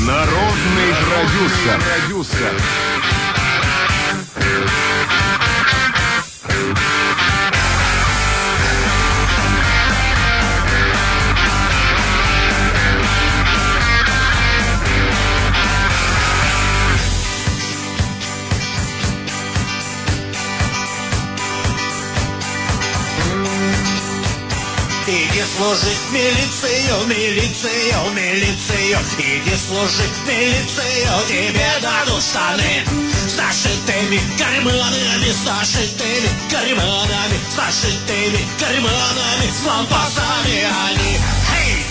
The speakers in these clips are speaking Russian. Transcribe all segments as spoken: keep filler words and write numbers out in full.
Народный продюсер. продюсер. Иди служить в милицию, милицию, милицию. Иди служить в милицию, тебе дадут штаны с нашитыми карманами, с нашитыми карманами, с нашитыми карманами, с лампасами они. Hey!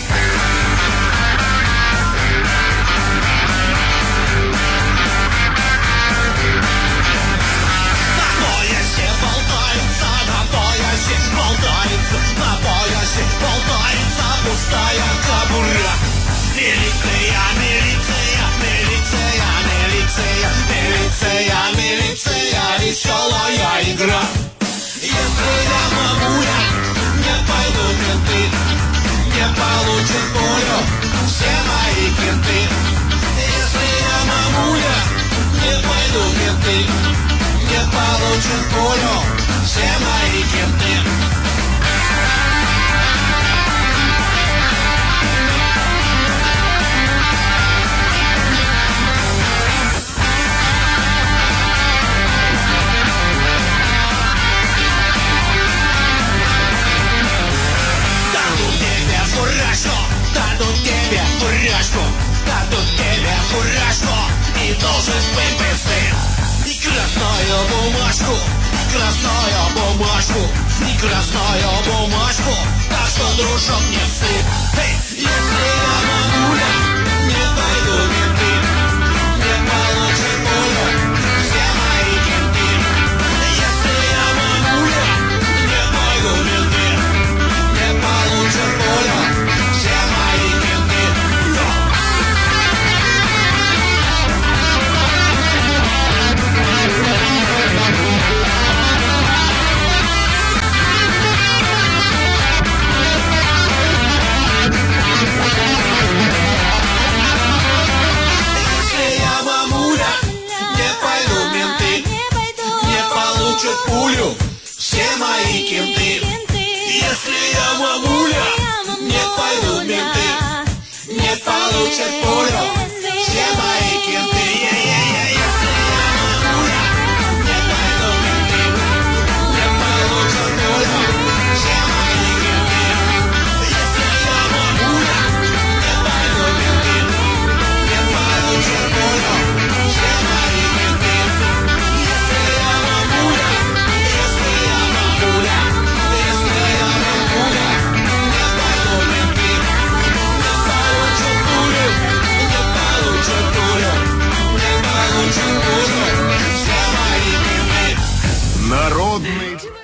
На поясе болтается, на поясе болтается, на поясе болтается пустая кобура. Милиция, милиция, милиция, милиция, милиция, милиция, веселая игра. Если я мамуля, не пойду в менты, не получат пулю все мои кенты. Если я мамуля, не пойду в менты, не получат пулю все мои кенты. Дадут тебе фуражку, дадут тебе фуражку и должность выписы. И красную бумажку, и красную бумажку, и красную бумажку. Так что, дружок, не сыпь. Эй, если я мамуля, не пойду в менты, не получат пулю все мои кенты. Если я мамуля, не пойду в менты, не получат пулю все мои кенты. Если я мамуля, не пойду в менты, не получат пулю все мои кенты. Если я мамуля, не пойду в менты, не получат пулю все мои кенты. Если я мамуля, не пойду в менты, не получат пулю все мои кенты. Если я мамуля, не пойду в менты, не получат пулю все мои кенты. Если я мамуля, если я мамуля, если я мамуля, не пойду в менты, не получат пулю, не получат пулю, не получат пулю все мои кенты. Народный